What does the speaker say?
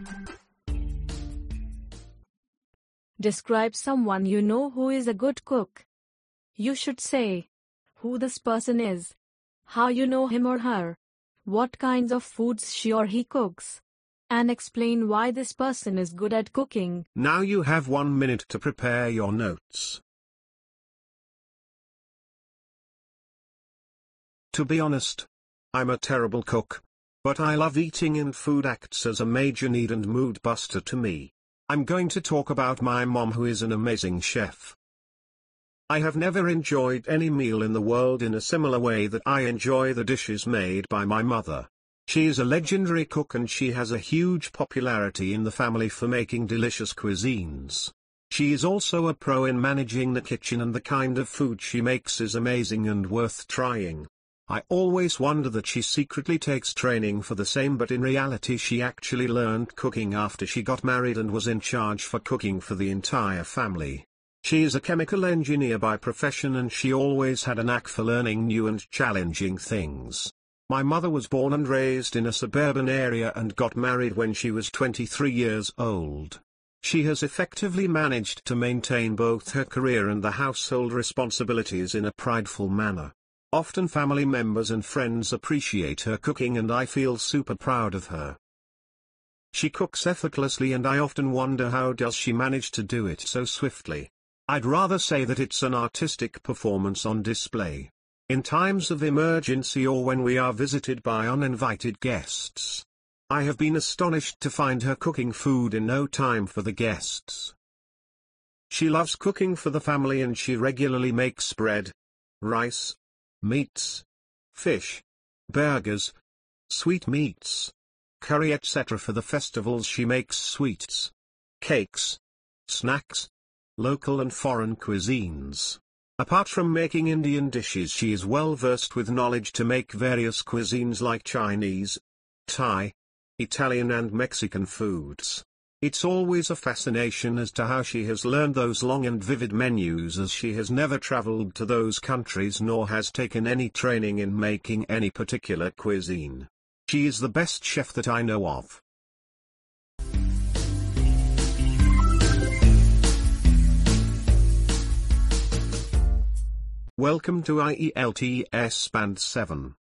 Describe someone you know who is a good cook. You should say who this person is, how you know him or her, what kinds of foods she or he cooks, and explain why this person is good at cooking. Now you have 1 minute to prepare your notes. To be honest, I'm a terrible cook. But I love eating, and food acts as a major need and mood buster to me. I'm going to talk about my mom, who is an amazing chef. I have never enjoyed any meal in the world in a similar way that I enjoy the dishes made by my mother. She is a legendary cook, and she has a huge popularity in the family for making delicious cuisines. She is also a pro in managing the kitchen, and the kind of food she makes is amazing and worth trying. I always wonder that she secretly takes training for the same, but in reality she actually learned cooking after she got married and was in charge for cooking for the entire family. She is a chemical engineer by profession, and she always had a knack for learning new and challenging things. My mother was born and raised in a suburban area and got married when she was 23 years old. She has effectively managed to maintain both her career and the household responsibilities in a prideful manner. Often family members and friends appreciate her cooking, and I feel super proud of her. She cooks effortlessly, and I often wonder how does she manage to do it so swiftly. I'd rather say that it's an artistic performance on display. In times of emergency or when we are visited by uninvited guests, I have been astonished to find her cooking food in no time for the guests. She loves cooking for the family, and she regularly makes bread, rice, meats, fish, burgers, sweetmeats, curry, etc. For the festivals she makes sweets, cakes, snacks, local and foreign cuisines. Apart from making Indian dishes, she is well versed with knowledge to make various cuisines like Chinese, Thai, Italian and Mexican foods. It's always a fascination as to how she has learned those long and vivid menus, as she has never traveled to those countries nor has taken any training in making any particular cuisine. She is the best chef that I know of. Welcome to IELTS Band 7.